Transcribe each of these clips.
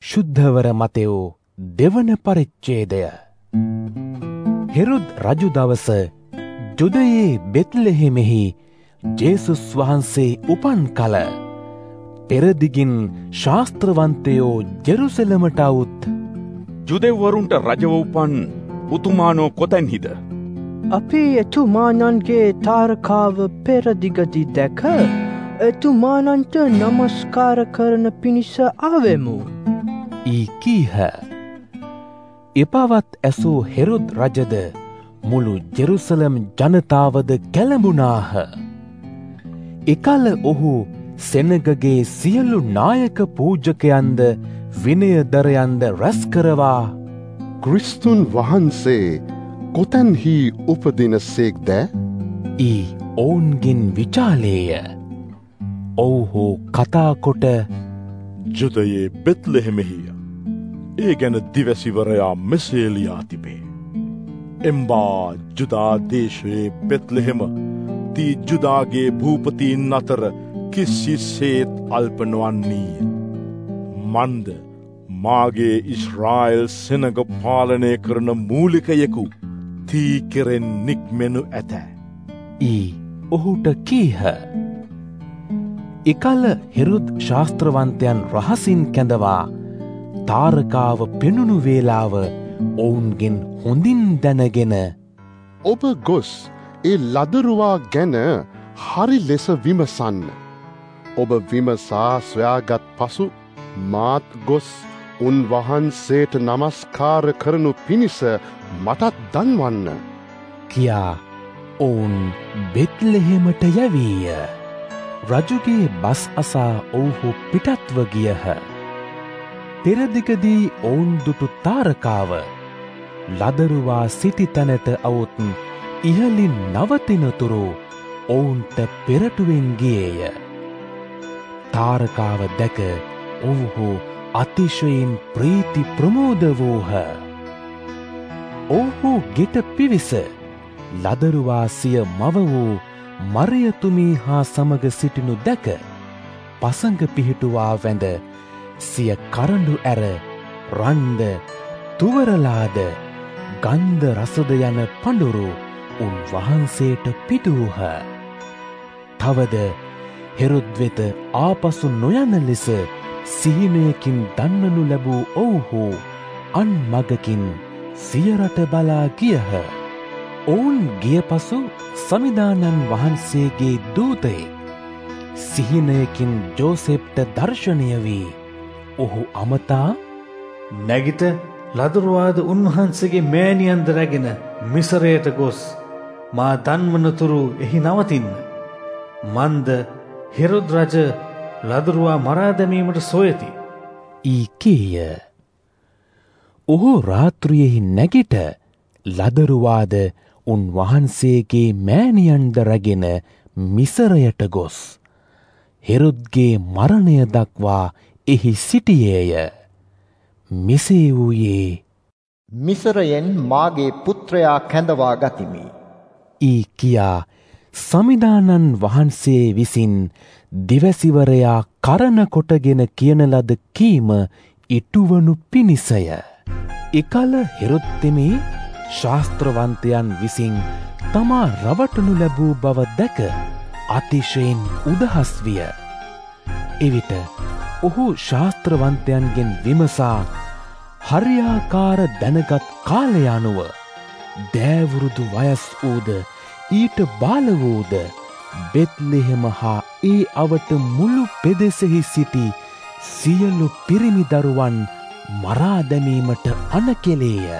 ශුද්ධවර Matthew දෙවන පරිච්ඡේදය. හෙරොද් රජු දවස ජුදයේ බෙත්ලෙහෙමෙහි ජේසුස් වහන්සේ උපන් කල පෙරදිගින් ශාස්ත්‍රවන්තයෝ ජෙරුසලමට අවුත් ජුදෙව්වරුන්ට රජව උපන් උතුමානෝ කොතැන්හිද? අපි එතුමානන්ගේ තාරකාව පෙරදිගදි දැක එතුමානන්ට නමස්කාර කරන පිණිස ආවෙමු. ඊ කීහ. එපවත් ඇසූ හෙරොද් රජද මුළු ජෙරුසලම් ජනතාවද කැළඹුණාහ. එකල ඔහු සෙනගගේ සියලු නායක පූජකයන්ද විනයදරයන්ද රැස් කරවා ක්‍රිස්තුන් වහන්සේ කොතැන්හි උපදිනසේක් දැ? ඊ ඔවුන්ගෙන් විචාලේය. ඔවුහු කතාකොට ජුදයේ බෙත්ලෙහෙමෙහිය. ඒ ගැන දිවැසිවරයා මෙසේ ලියා තිබේ. එම්බා ජුදා දේශයේ බෙත්ලෙහෙම දී ජුදාගේ භූපතීන් අතර කිසිසේත් අල්ප නොවන්නීය. මන්ද මාගේ ඉස්රායල් සෙනග පාලනය කරන මූලිකයෙකු තී කෙරෙන් නික්මෙනු ඇත. ඊ ඔහුට කීහ. එකල හෙරොද් ශාස්ත්‍රවන්තයන් රහසින් කැඳවා තාරකාව පෙනුණු වේලාව ඔවුන්ගෙන් හොඳින් දැනගෙන ඔබ ගොස් ඒ ලදරුවා ගැන හරි ලෙස විමසන්න. ඔබ විමසා සොයාගත් පසු මාත් ගොස් උන්වහන්සේට නමස්කාර කරනු පිණිස මටත් දන්වන්න කියා ඔවුන් බෙත්ලෙහෙමට යැවීය. රජුගේ බස් අසා ඔවුහු පිටත්ව ගියහ. පෙරදිගදී ඔවුන් දුටු තාරකාව ලදරුවා සිටි තැනට අවුත් ඉහලින් නවතිනතුරු ඔවුන්ට පෙරටුවෙන් ගියේය. තාරකාව දැක ඔවුහු අතිශයින් ප්‍රීති ප්‍රමෝද වූහ. ඔවුහු ගෙට පිවිස ලදරුවා සිය මව වූ මරියතුමී හා සමග සිටිනු දැක පසඟ පිහිටුවා වැඳ සිය කරඬු ඇර රන්ද තුවරලාද ගන්ධ රසද යන පඬුරු උන්වහන්සේට පිදූහ. තවද හෙරොද් වෙත ආපසු නොයන ලෙස සිහිනයකින් දන්නනු ලැබූ ඔවුහු අන් මගකින් සියරට බලා ගියහ. ඔවුන් ගිය පසු සමිදානන් වහන්සේගේ දූතයෙක් සිහිනයකින් ජෝසෙප්ට දර්ශනය වී ඔහු අමතා නැගිට ලදරුවාද උන්වහන්සේගේ මෑණියන්ද රැගෙන මිසරයට ගොස් මා දන්වනතුරු එහි නවතින්න. මන්ද හෙරොද් රජ ලදරුවා මරා දැමීමට සොයති. ඊ කීය. ඔහු රාත්‍රියෙහි නැගිට ලදරුවාද උන්වහන්සේගේ මෑණියන්ද රැගෙන මිසරයට ගොස් හෙරොද්ගේ මරණය දක්වා එහි සිටියේය. මෙසේ වූයේ මිසරයෙන් මාගේ පුත්‍රයා කැඳවා ගතිමි. ඊ කියා සමිදානන් වහන්සේ විසින් දිවැසිවරයා කරන කොටගෙන කියන ලද කීම ඉටුවනු පිණිසය. එකල හෙරොද් තෙමේ ශාස්ත්‍රවන්තයන් විසින් තමා රවටනු ලැබූ බව දැක අතිශයින් උදහස් විය. එවිට ඔහු ශාස්ත්‍රවන්තයන්ගෙන් විමසා හරියාකාර දැනගත් කාලය අනුව දෑවුරුදු වයස් වූද ඊට බාල වූද බෙත්ලෙහෙම හා ඒ අවට මුළු පෙදෙසෙහි සිටි සියලු පිරිමි දරුවන් මරා දැමීමට අනකෙලේය.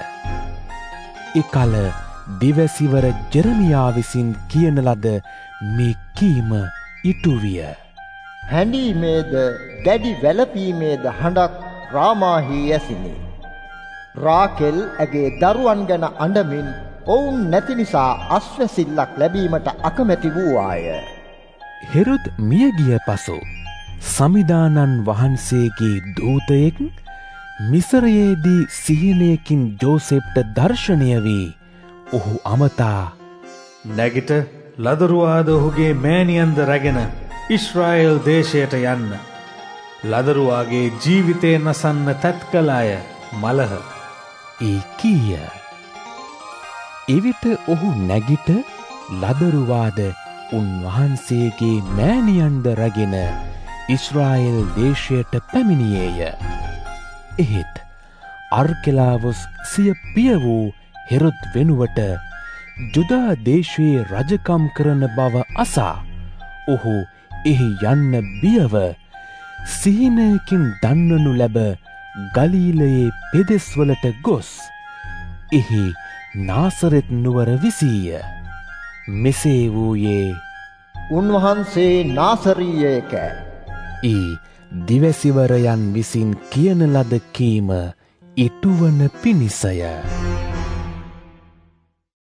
එකල දිවැසිවර ජෙරමියා විසින් කියන ලද මේ කීම ඉටුවිය. හැඬීමේද දැඩි වැළපීමේද හඬක් රාමාහි ඇසිනි. රාකෙල් ඇගේ දරුවන් ගැන අඬමින් ඔවුන් නැති නිසා අස්වැසිල්ලක් ලැබීමට අකමැති වූවාය. හෙරොද් මියගිය පසු සමිදානන් වහන්සේගේ දූතයෙක් මිසරයේදී සිහිනයකින් ජෝසෙප්ට දර්ශනය වී ඔහු අමතා නැගිට ලදරුවාද ඔහුගේ මෑණියන්ද රැගෙන ඉස්රායල් දේශයට යන්න. ලදරුවාගේ ජීවිතය නසන්න තැත් කළ අය මලහ. ඒ කීය. එවිට ඔහු නැගිට ලදරුවාද උන්වහන්සේගේ මෑණියන්ද රැගෙන ඉස්රායෙල් දේශයට පැමිණියේය. එහෙත් අර්කෙලාවොස් සිය පිය වූ හෙරොද් වෙනුවට ජුදා දේශයේ රජකම් කරන බව අසා ඔහු එහි යන්න බියව සිහිනයකින් දන්වනු ලැබ ගලීලයේ පෙදෙස්වලට ගොස් එහි නාසරෙත් නුවර විසීය. මෙසේ වූයේ උන්වහන්සේ නාසරීයක ඊ දිවැසිවරයන් විසින් කියන ලද කීම ඉටුවන පිණිසය.